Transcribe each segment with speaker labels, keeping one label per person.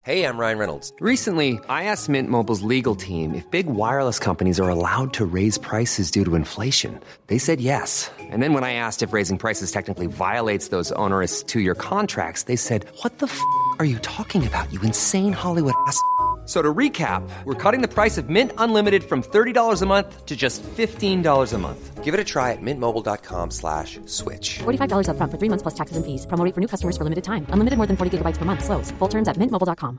Speaker 1: Hey, I'm Ryan Reynolds.
Speaker 2: Recently, I asked Mint Mobile's legal team if big wireless companies are allowed to raise prices due to inflation. They said yes. And then when I asked if raising prices technically violates those onerous two-year contracts, they said, "What the f*** are you talking about, you insane Hollywood ass?" So to recap, we're cutting the price of Mint Unlimited from $30 a month to just $15 a month.
Speaker 1: Give it a try at mintmobile.com/switch.
Speaker 3: $45 up front for 3 months plus taxes and fees. Promo rate for new customers for limited time. Unlimited more than 40 gigabytes per month. Slows full terms at mintmobile.com.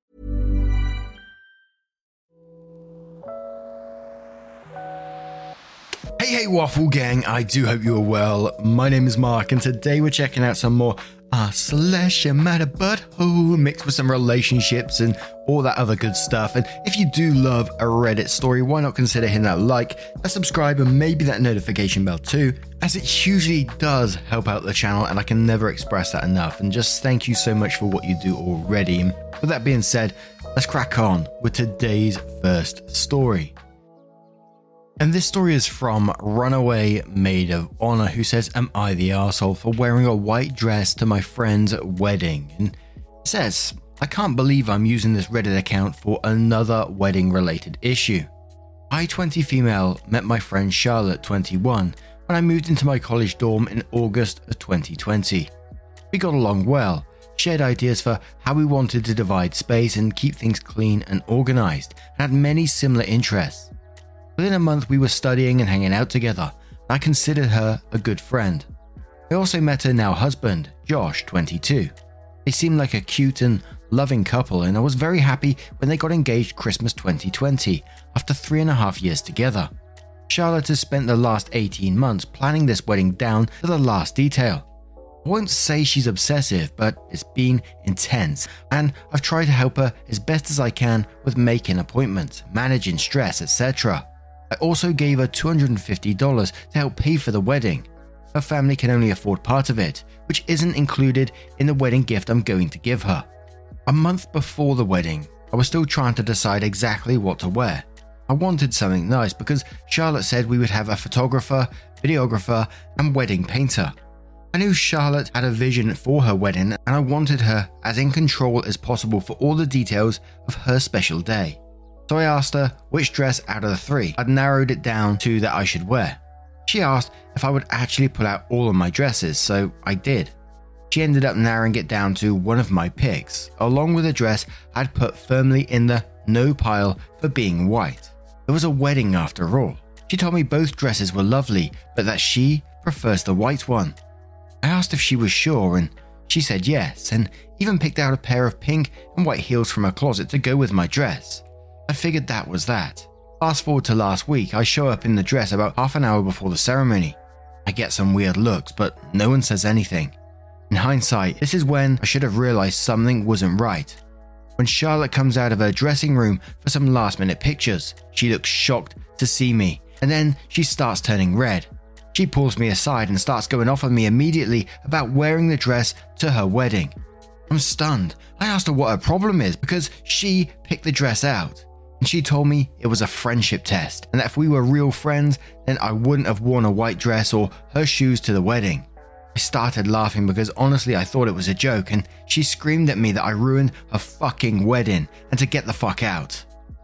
Speaker 4: Hey Waffle Gang, I do hope you are well. My name is Mark and today we're checking out some more slash matter butthole mixed with some relationships and all that other good stuff. And if you do love a Reddit story, why not consider hitting that like, a subscribe and maybe that notification bell too, as it hugely does help out the channel and I can never express that enough. And just thank you so much for what you do already. And with that being said, let's crack on with today's first story. And this story is from Runaway Maid of Honor, who says, "Am I the arsehole for wearing a white dress to my friend's wedding?" And it says, "I can't believe I'm using this Reddit account for another wedding related issue. I, 20 female, met my friend Charlotte, 21, when I moved into my college dorm in August of 2020. We got along well, shared ideas for how we wanted to divide space and keep things clean and organized, and had many similar interests. Within a month we were studying and hanging out together, and I considered her a good friend. I also met her now husband, Josh, 22. They seemed like a cute and loving couple, and I was very happy when they got engaged Christmas 2020, after 3.5 years together. Charlotte has spent the last 18 months planning this wedding down to the last detail. I won't say she's obsessive, but it's been intense, and I've tried to help her as best as I can with making appointments, managing stress, etc. I also gave her $250 to help pay for the wedding. Her family can only afford part of it, which isn't included in the wedding gift I'm going to give her. A month before the wedding, I was still trying to decide exactly what to wear. I wanted something nice because Charlotte said we would have a photographer, videographer, and wedding painter. I knew Charlotte had a vision for her wedding and I wanted her as in control as possible for all the details of her special day. So I asked her which dress out of the 3 I'd narrowed it down to that I should wear. She asked if I would actually pull out all of my dresses, so I did. She ended up narrowing it down to one of my picks, along with a dress I'd put firmly in the no pile for being white. It was a wedding after all. She told me both dresses were lovely, but that she prefers the white one. I asked if she was sure and she said yes, and even picked out a pair of pink and white heels from her closet to go with my dress. I figured that was that. Fast forward to last week, I show up in the dress about half an hour before the ceremony. I get some weird looks, but no one says anything. In hindsight, this is when I should have realized something wasn't right. When Charlotte comes out of her dressing room for some last minute pictures, she looks shocked to see me, and then she starts turning red. She pulls me aside and starts going off on me immediately about wearing the dress to her wedding. I'm stunned. I asked her what her problem is because she picked the dress out. And she told me it was a friendship test and that if we were real friends, then I wouldn't have worn a white dress or her shoes to the wedding. I started laughing because honestly I thought it was a joke, and she screamed at me that I ruined her fucking wedding and to get the fuck out.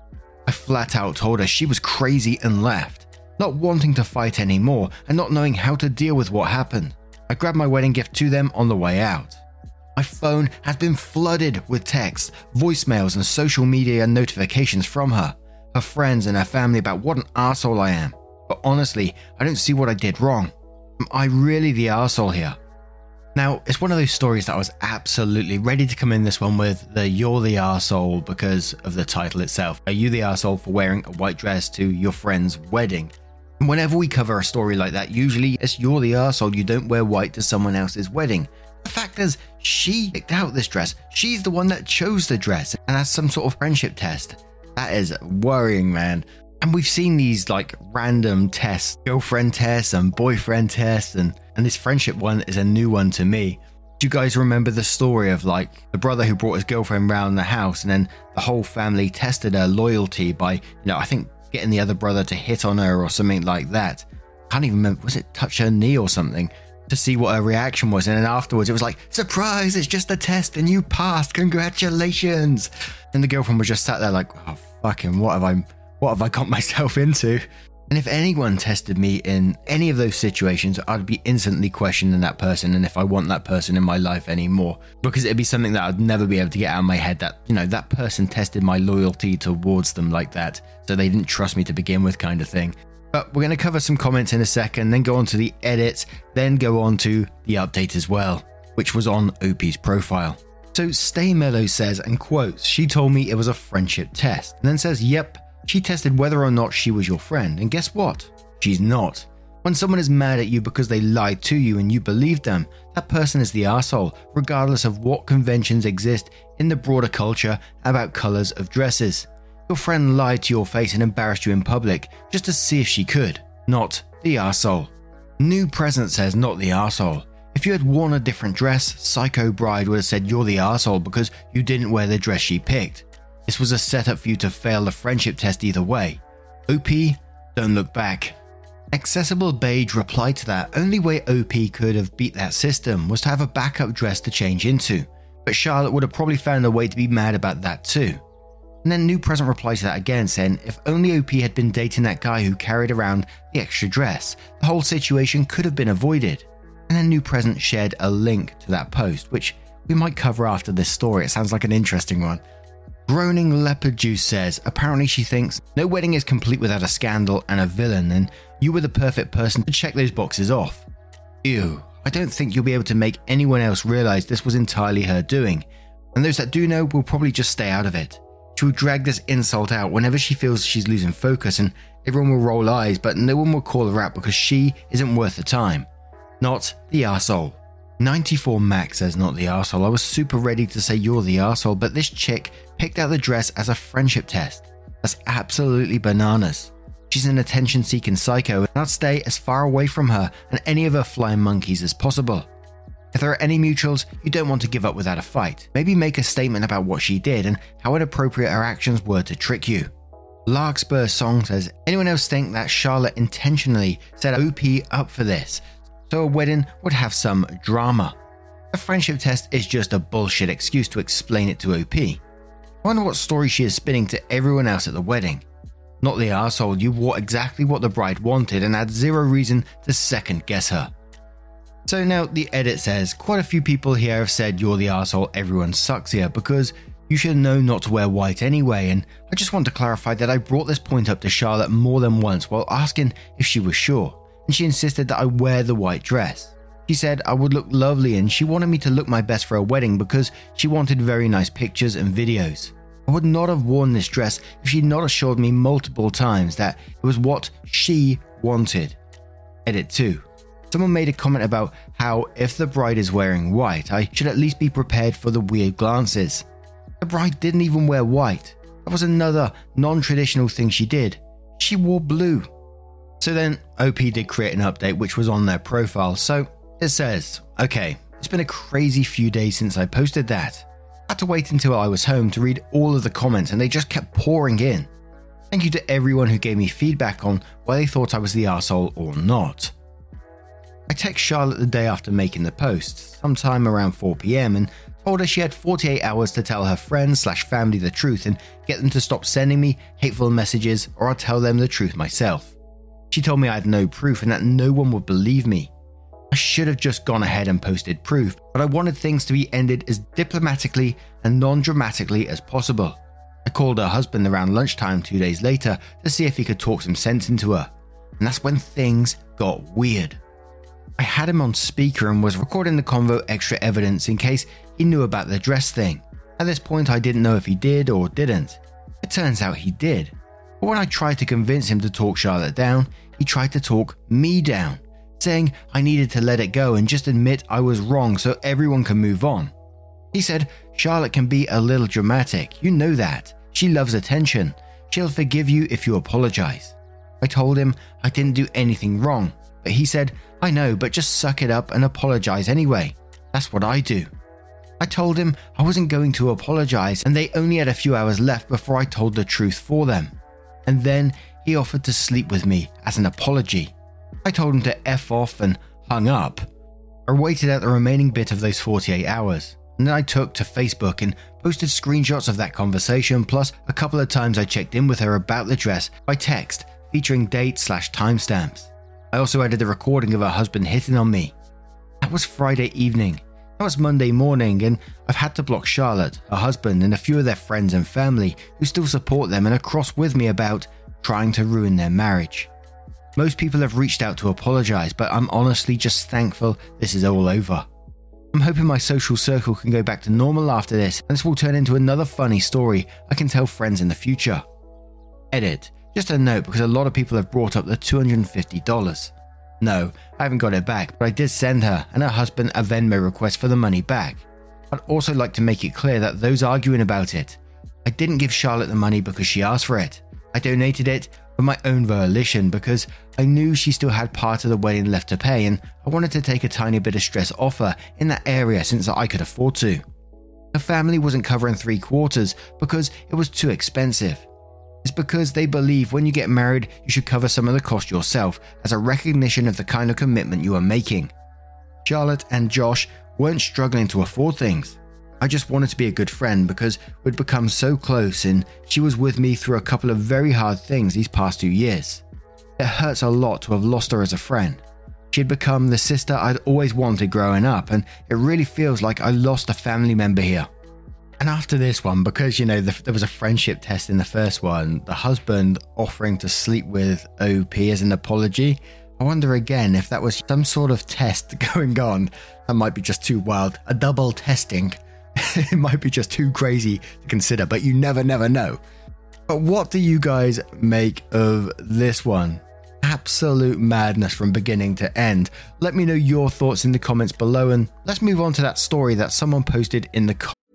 Speaker 4: I flat out told her she was crazy and left, not wanting to fight anymore and not knowing how to deal with what happened. I grabbed my wedding gift to them on the way out. My phone has been flooded with texts, voicemails and social media notifications from her, her friends and her family about what an arsehole I am. But honestly, I don't see what I did wrong. Am I really the arsehole here? Now, it's one of those stories that I was absolutely ready to come in this one with the "you're the arsehole" because of the title itself. Are you the arsehole for wearing a white dress to your friend's wedding? And whenever we cover a story like that, usually it's "you're the arsehole, you don't wear white to someone else's wedding." The fact is, she picked out this dress. She's the one that chose the dress and has some sort of friendship test. That is worrying, man. And we've seen these like random tests, girlfriend tests and boyfriend tests, and this friendship one is a new one to me. Do you guys remember the story of like the brother who brought his girlfriend round the house and then the whole family tested her loyalty by, I think getting the other brother to hit on her or something like that. I can't even remember, was it touch her knee or something? to see what her reaction was. And then afterwards it was like, surprise, it's just a test and you passed, congratulations. And the girlfriend was just sat there like, oh fucking, what have I got myself into? And if anyone tested me in any of those situations, I'd be instantly questioning that person and if I want that person in my life anymore, because it'd be something that I'd never be able to get out of my head, that, you know, that person tested my loyalty towards them like that, so they didn't trust me to begin with, kind of thing. But we're going to cover some comments in a second, then go on to the edits, then go on to the update as well, which was on OP's profile. So Stay Mellow says, and quotes, she told me it was a friendship test, and then says, yep, she tested whether or not she was your friend, and guess what? She's not. When someone is mad at you because they lied to you and you believed them, that person is the arsehole, regardless of what conventions exist in the broader culture about colours of dresses. Your friend lied to your face and embarrassed you in public just to see if she could, not the arsehole. New Present says, not the arsehole. If you had worn a different dress, Psycho Bride would have said you're the arsehole because you didn't wear the dress she picked. This was a setup for you to fail the friendship test either way. OP, don't look back. Accessible Beige replied to that only way OP could have beat that system was to have a backup dress to change into, but Charlotte would have probably found a way to be mad about that too. And then New Present replied to that again, saying if only OP had been dating that guy who carried around the extra dress, the whole situation could have been avoided. And then New Present shared a link to that post, which we might cover after this story. It sounds like an interesting one. Groaning Leopard Juice says, apparently she thinks no wedding is complete without a scandal and a villain, and you were the perfect person to check those boxes off. Ew, I don't think you'll be able to make anyone else realize this was entirely her doing, and those that do know will probably just stay out of it. She will drag this insult out whenever she feels she's losing focus, and everyone will roll eyes, but no one will call her out because she isn't worth the time. Not the arsehole. 94 Max says, not the arsehole. I was super ready to say you're the arsehole, but this chick picked out the dress as a friendship test. That's absolutely bananas. She's an attention-seeking psycho, and I'd stay as far away from her and any of her flying monkeys as possible. If there are any mutuals you don't want to give up without a fight, maybe make a statement about what she did and how inappropriate her actions were to trick you. Larkspur Song says, anyone else think that Charlotte intentionally set OP up for this, so a wedding would have some drama? A friendship test is just a bullshit excuse to explain it to OP. I wonder what story she is spinning to everyone else at the wedding. Not the arsehole, you wore exactly what the bride wanted and had zero reason to second guess her. So now the edit says, quite a few people here have said you're the arsehole, everyone sucks here because you should know not to wear white anyway, and I just want to clarify that I brought this point up to Charlotte more than once while asking if she was sure, and she insisted that I wear the white dress. She said I would look lovely and she wanted me to look my best for a wedding because she wanted very nice pictures and videos. I would not have worn this dress if she'd not assured me multiple times that it was what she wanted. Edit 2. Someone made a comment about how if the bride is wearing white, I should at least be prepared for the weird glances. The bride didn't even wear white. That was another non-traditional thing she did. She wore blue. So then OP did create an update which was on their profile. So it says, okay, it's been a crazy few days since I posted that. I had to wait until I was home to read all of the comments and they just kept pouring in. Thank you to everyone who gave me feedback on why they thought I was the arsehole or not. I texted Charlotte the day after making the post, sometime around 4 PM, and told her she had 48 hours to tell her friends/family the truth and get them to stop sending me hateful messages or I'll tell them the truth myself. She told me I had no proof and that no one would believe me. I should have just gone ahead and posted proof, but I wanted things to be ended as diplomatically and non-dramatically as possible. I called her husband around lunchtime 2 days later to see if he could talk some sense into her, and that's when things got weird. I had him on speaker and was recording the convo extra evidence in case he knew about the dress thing. At this point I didn't know if he did or didn't. It turns out he did. But when I tried to convince him to talk Charlotte down, he tried to talk me down, saying I needed to let it go and just admit I was wrong so everyone can move on. He said Charlotte can be a little dramatic, you know that. She loves attention. She'll forgive you if you apologize. I told him I didn't do anything wrong, but he said, I know, but just suck it up and apologize anyway. That's what I do. I told him I wasn't going to apologize and they only had a few hours left before I told the truth for them. And then he offered to sleep with me as an apology. I told him to F off and hung up. I waited out the remaining bit of those 48 hours, and then I took to Facebook and posted screenshots of that conversation, plus a couple of times I checked in with her about the dress by text, featuring date/timestamps. I also added a recording of her husband hitting on me. That was Friday evening. Now it's Monday morning, and I've had to block Charlotte, her husband, and a few of their friends and family who still support them and are cross with me about trying to ruin their marriage. Most people have reached out to apologize, but I'm honestly just thankful this is all over. I'm hoping my social circle can go back to normal after this, and this will turn into another funny story I can tell friends in the future. Edit. Just a note, because a lot of people have brought up the $250. No, I haven't got it back, but I did send her and her husband a Venmo request for the money back. I'd also like to make it clear that those arguing about it, I didn't give Charlotte the money because she asked for it. I donated it of my own volition because I knew she still had part of the wedding left to pay, and I wanted to take a tiny bit of stress off her in that area since I could afford to. Her family wasn't covering 3/4 because it was too expensive. It's because they believe when you get married you should cover some of the cost yourself as a recognition of the kind of commitment you are making. Charlotte and Josh weren't struggling to afford things. I just wanted to be a good friend because we'd become so close and she was with me through a couple of very hard things these past 2 years. It hurts a lot to have lost her as a friend. She had become the sister I'd always wanted growing up, and it really feels like I lost a family member here. And after this one, because there was a friendship test in the first one, the husband offering to sleep with OP as an apology, I wonder again if that was some sort of test going on. That might be just too wild. A double testing. It might be just too crazy to consider, but you never know. But what do you guys make of this one? Absolute madness from beginning to end. Let me know your thoughts in the comments below, and let's move on to that story that someone posted in the comments.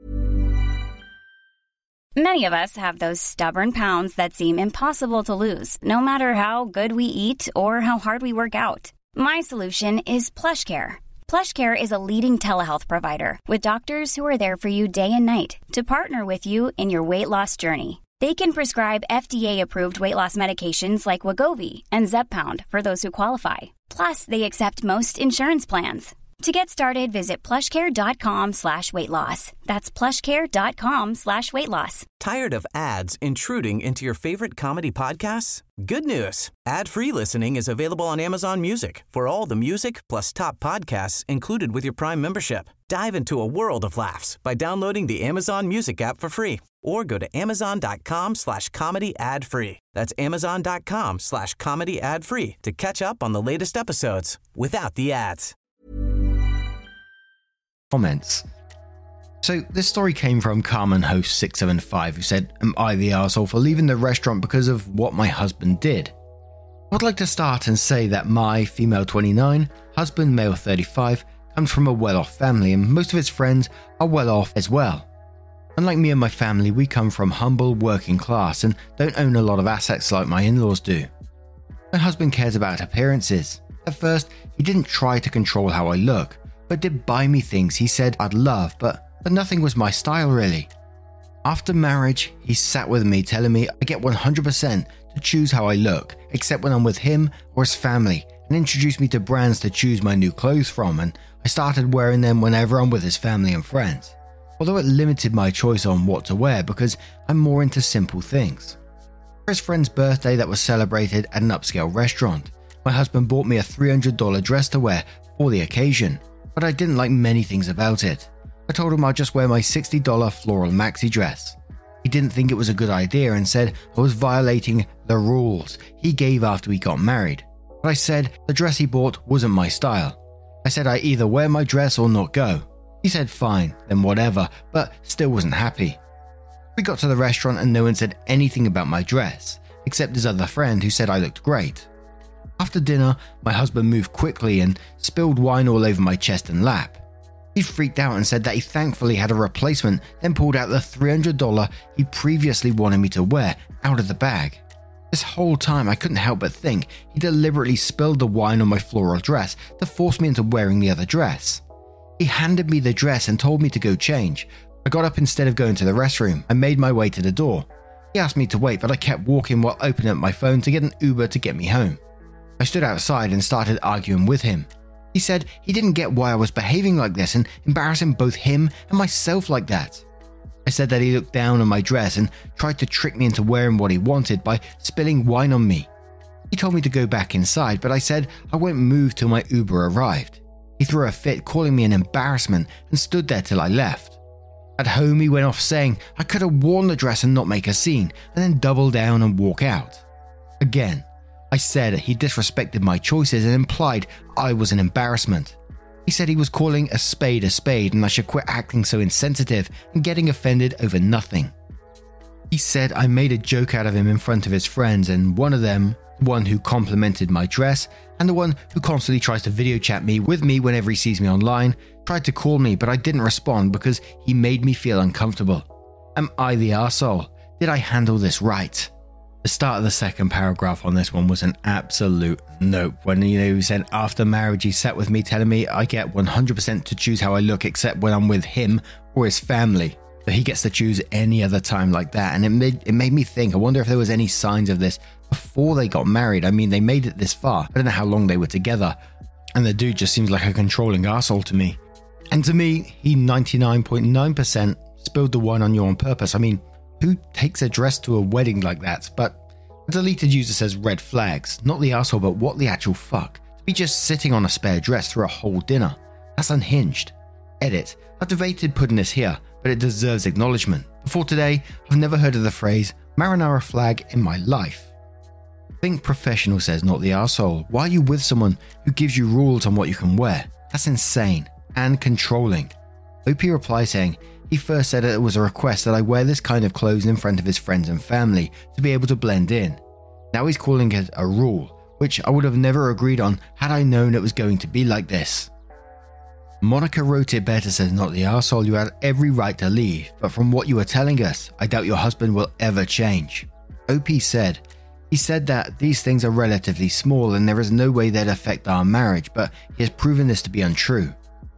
Speaker 5: Many of us have those stubborn pounds that seem impossible to lose, no matter how good we eat or how hard we work out. My solution is PlushCare. PlushCare is a leading telehealth provider with doctors who are there for you day and night to partner with you in your weight loss journey. They can prescribe FDA-approved weight loss medications like Wegovy and Zepbound for those who qualify. Plus, they accept most insurance plans. To get started, visit plushcare.com/weightloss. That's plushcare.com/weightloss.
Speaker 6: Tired of ads intruding into your favorite comedy podcasts? Good news. Ad-free listening is available on Amazon Music for all the music plus top podcasts included with your Prime membership. Dive into a world of laughs by downloading the Amazon Music app for free or go to amazon.com/comedy ad-free. That's amazon.com/comedy ad-free to catch up on the latest episodes without the ads.
Speaker 4: Comments. So this story came from Carmen Host 675, who said, "Am I the arsehole for leaving the restaurant because of what my husband did?" I'd like to start and say that my female 29, husband male 35, comes from a well-off family, and most of his friends are well-off as well. Unlike me and my family, we come from humble working class and don't own a lot of assets like my in-laws do. My husband cares about appearances. At first, he didn't try to control how I look, but did buy me things he said I'd love, but nothing was my style really. After marriage, he sat with me telling me I get 100% to choose how I look, except when I'm with him or his family, and introduced me to brands to choose my new clothes from, and I started wearing them whenever I'm with his family and friends. Although it limited my choice on what to wear because I'm more into simple things. For his friend's birthday that was celebrated at an upscale restaurant, my husband bought me a $300 dress to wear for the occasion, but I didn't like many things about it. I told him I'd just wear my $60 floral maxi dress. He didn't think it was a good idea and said I was violating the rules he gave after we got married. But I said the dress he bought wasn't my style. I said I either wear my dress or not go. He said fine, then whatever, but still wasn't happy. We got to the restaurant and no one said anything about my dress, except his other friend who said I looked great. After dinner, my husband moved quickly and spilled wine all over my chest and lap. He freaked out and said that he thankfully had a replacement, then pulled out the $300 he previously wanted me to wear out of the bag. This whole time I couldn't help but think he deliberately spilled the wine on my floral dress to force me into wearing the other dress. He handed me the dress and told me to go change. I got up instead of going to the restroom. I made my way to the door. He asked me to wait, but I kept walking while opening up my phone to get an Uber to get me home. I stood outside and started arguing with him. He said he didn't get why I was behaving like this and embarrassing both him and myself like that. I said that he looked down on my dress and tried to trick me into wearing what he wanted by spilling wine on me. He told me to go back inside, but I said I won't move till my Uber arrived. He threw a fit, calling me an embarrassment, and stood there till I left. At home, he went off saying I could have worn the dress and not make a scene, and then double down and walk out. Again, I said he disrespected my choices and implied I was an embarrassment. He said he was calling a spade and I should quit acting so insensitive and getting offended over nothing. He said I made a joke out of him in front of his friends, and one of them, one who complimented my dress and the one who constantly tries to video chat with me whenever he sees me online, tried to call me, but I didn't respond because he made me feel uncomfortable. Am I the arsehole? Did I handle this right? The start of the second paragraph on this one was an absolute nope. When he said after marriage he sat with me telling me I get 100% to choose how I look except when I'm with him or his family. But he gets to choose any other time like that, and it made me think, I wonder if there was any signs of this before they got married. I mean, they made it this far. I don't know how long they were together, and the dude just seems like a controlling arsehole to me. And to me, he 99.9% spilled the wine on you on purpose. I mean, who takes a dress to a wedding like that? But a deleted user says red flags, not the arsehole, but what the actual fuck? To be just sitting on a spare dress through a whole dinner. That's unhinged. Edit. I've debated putting this here, but it deserves acknowledgement. Before today, I've never heard of the phrase marinara flag in my life. Think Professional says not the arsehole. Why are you with someone who gives you rules on what you can wear? That's insane and controlling. OP replies saying he first said it was a request that I wear this kind of clothes in front of his friends and family to be able to blend in. Now he's calling it a rule, which I would have never agreed on had I known it was going to be like this. Monica wrote it better, says not the arsehole, you had every right to leave, but from what you are telling us, I doubt your husband will ever change. OP said, he said that these things are relatively small and there is no way they'd affect our marriage, but he has proven this to be untrue.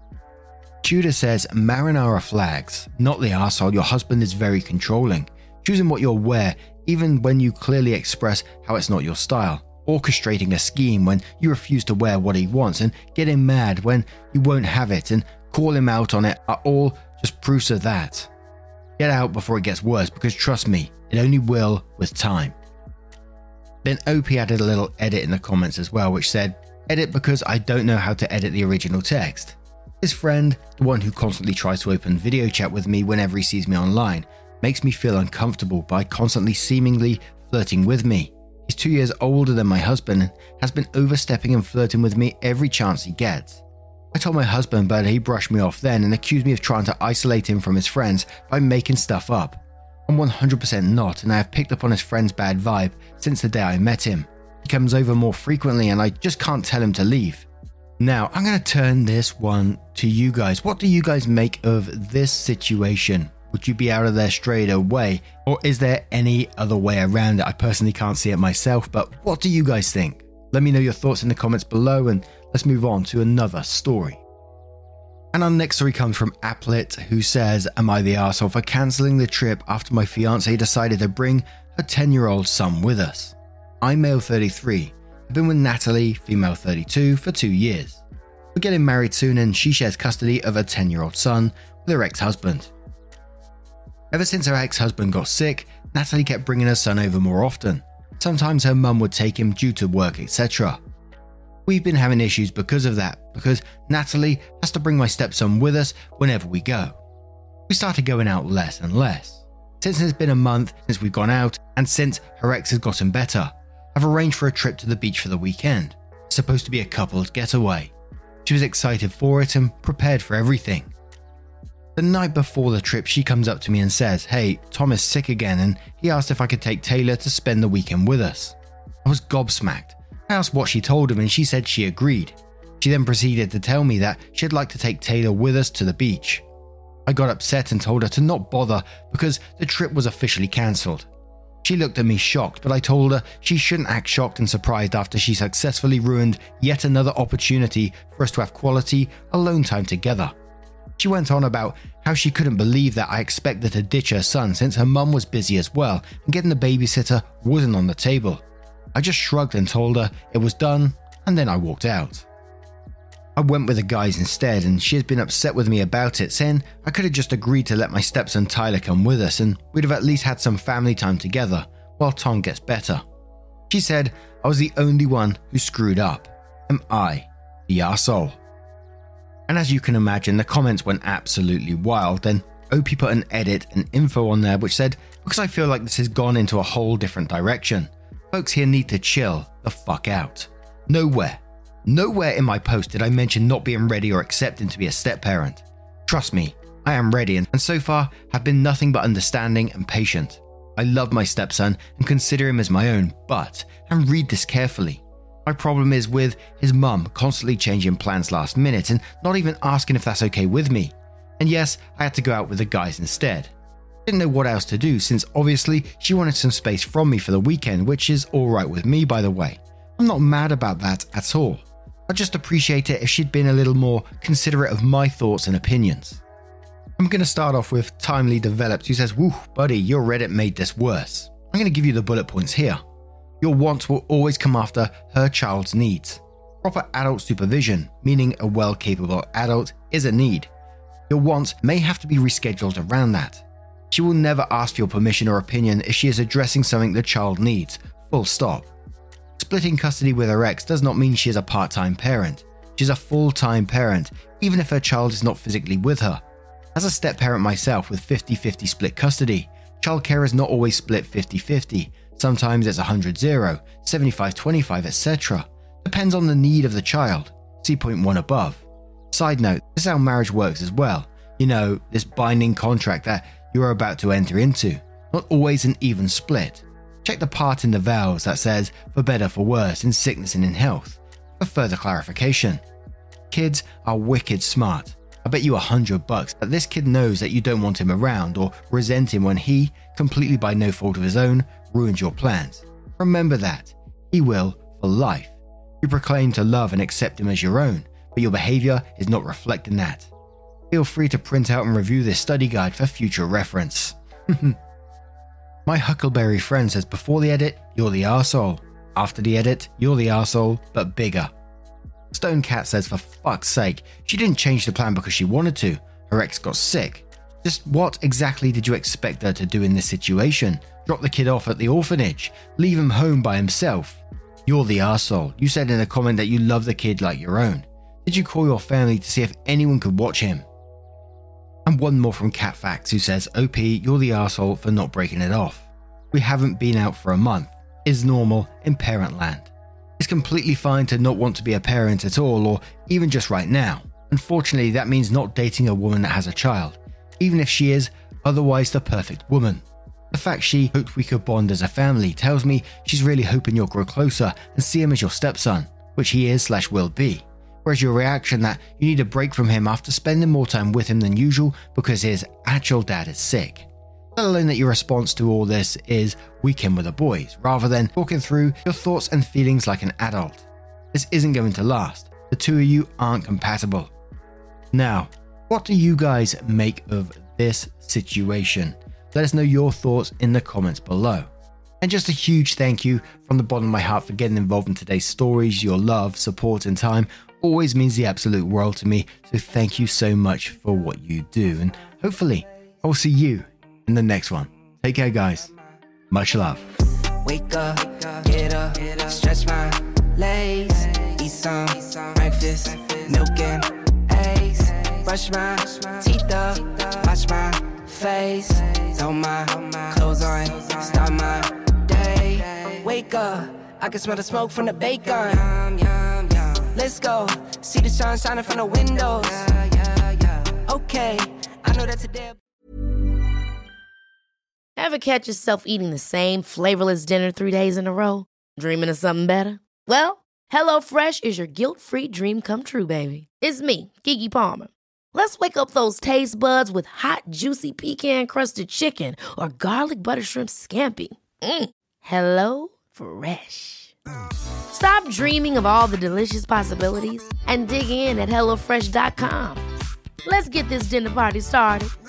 Speaker 4: Tudor says, marinara flags, not the arsehole, your husband is very controlling, choosing what you'll wear even when you clearly express how it's not your style. Orchestrating a scheme when you refuse to wear what he wants and getting mad when you won't have it and call him out on it are all just proofs of that. Get out before it gets worse, because trust me, it only will with time. Then OP added a little edit in the comments as well, which said, edit because I don't know how to edit the original text. His friend, the one who constantly tries to open video chat with me whenever he sees me online, makes me feel uncomfortable by constantly seemingly flirting with me. He's 2 years older than my husband and has been overstepping and flirting with me every chance he gets. I told my husband, but he brushed me off then and accused me of trying to isolate him from his friends by making stuff up. I'm 100% not, and I have picked up on his friend's bad vibe since the day I met him. He comes over more frequently and I just can't tell him to leave. Now, I'm going to turn this one to you guys. What do you guys make of this situation? Would you be out of there straight away, or is there any other way around it? I personally can't see it myself, but what do you guys think? Let me know your thoughts in the comments below, and let's move on to another story. And our next story comes from Applet, who says, am I the arsehole for cancelling the trip after my fiancée decided to bring her 10-year-old son with us? I'm male 33. I've been with Natalie, female 32, for 2 years. We're getting married soon and she shares custody of her 10-year-old son with her ex-husband. Ever since her ex-husband got sick, Natalie kept bringing her son over more often. Sometimes her mum would take him due to work, etc. We've been having issues because of that, because Natalie has to bring my stepson with us whenever we go. We started going out less and less. Since it's been a month since we've gone out, and since her ex has gotten better, I've arranged for a trip to the beach for the weekend. It's supposed to be a couple's getaway. She was excited for it and prepared for everything. The night before the trip, she comes up to me and says, hey, Tom is sick again and he asked if I could take Taylor to spend the weekend with us. I was gobsmacked. I asked what she told him and she said she agreed. She then proceeded to tell me that she'd like to take Taylor with us to the beach. I got upset and told her to not bother because the trip was officially cancelled. She looked at me shocked, but I told her she shouldn't act shocked and surprised after she successfully ruined yet another opportunity for us to have quality alone time together. She went on about how she couldn't believe that I expected to ditch her son since her mum was busy as well and getting the babysitter wasn't on the table. I just shrugged and told her it was done, and then I walked out. I went with the guys instead, and she has been upset with me about it, saying I could have just agreed to let my stepson Tyler come with us and we'd have at least had some family time together while Tom gets better. She said I was the only one who screwed up. Am I the arsehole? And as you can imagine, the comments went absolutely wild. Then OP put an edit and info on there which said, because I feel like this has gone into a whole different direction. Folks here need to chill the fuck out. Nowhere in my post did I mention not being ready or accepting to be a step-parent. Trust me, I am ready and so far have been nothing but understanding and patient. I love my stepson and consider him as my own, but, and read this carefully, my problem is with his mum constantly changing plans last minute and not even asking if that's okay with me. And yes, I had to go out with the guys instead. Didn't know what else to do since obviously she wanted some space from me for the weekend, which is alright with me by the way. I'm not mad about that at all. I'd just appreciate it if she'd been a little more considerate of my thoughts and opinions. I'm going to start off with Timely Developed, who says, "Woo, buddy, your Reddit made this worse. I'm going to give you the bullet points here. Your wants will always come after her child's needs. Proper adult supervision, meaning a well-capable adult, is a need. Your wants may have to be rescheduled around that. She will never ask for your permission or opinion if she is addressing something the child needs, full stop. Splitting custody with her ex does not mean she is a part-time parent. She's a full-time parent, even if her child is not physically with her. As a step-parent myself with 50-50 split custody, childcare is not always split 50-50. Sometimes it's 100-0, 75-25, etc. Depends on the need of the child. See point 1 above. Side note, this is how marriage works as well. You know, this binding contract that you are about to enter into. Not always an even split. Check the part in the vows that says for better for worse in sickness and in health for further clarification. Kids are wicked smart. I bet you $100 that this kid knows that you don't want him around or resent him when he, completely by no fault of his own, ruins your plans. Remember that. He will for life. You proclaim to love and accept him as your own, but your behavior is not reflecting that. Feel free to print out and review this study guide for future reference." My Huckleberry friend says, "Before the edit, you're the arsehole. After the edit, you're the arsehole, but bigger." Stone Cat says, "For fuck's sake, she didn't change the plan because she wanted to. Her ex got sick. Just what exactly did you expect her to do in this situation? Drop the kid off at the orphanage? Leave him home by himself? You're the arsehole. You said in a comment that you love the kid like your own. Did you call your family to see if anyone could watch him?" And one more from Catfax who says, "OP, you're the arsehole for not breaking it off. We haven't been out for a month. Is normal in parent land. It's completely fine to not want to be a parent at all or even just right now. Unfortunately, that means not dating a woman that has a child, even if she is otherwise the perfect woman. The fact she hoped we could bond as a family tells me she's really hoping you'll grow closer and see him as your stepson, which he is/will be. Whereas your reaction that you need a break from him after spending more time with him than usual because his actual dad is sick. Let alone that your response to all this is weekend with the boys, rather than talking through your thoughts and feelings like an adult. This isn't going to last. The two of you aren't compatible. Now, what do you guys make of this situation? Let us know your thoughts in the comments below. And just a huge thank you from the bottom of my heart for getting involved in today's stories. Your love, support and time always means the absolute world to me, so thank you so much for what you do, and hopefully I will see you in the next one. Take care guys, much love.
Speaker 7: Wake up, get up, stretch my legs, eat some breakfast, milk and eggs, brush my teeth up, wash my face, throw my clothes on, start my day. Wake up, I can smell the smoke from the bacon. Let's go, see the sun shining from the windows. Okay, I know that today.
Speaker 8: Ever catch yourself eating the same flavorless dinner 3 days in a row? Dreaming of something better? Well, HelloFresh is your guilt-free dream come true, baby. It's me, Keke Palmer. Let's wake up those taste buds with hot, juicy pecan-crusted chicken or garlic butter shrimp scampi. Hello Fresh. Stop dreaming of all the delicious possibilities and dig in at HelloFresh.com. Let's get this dinner party started.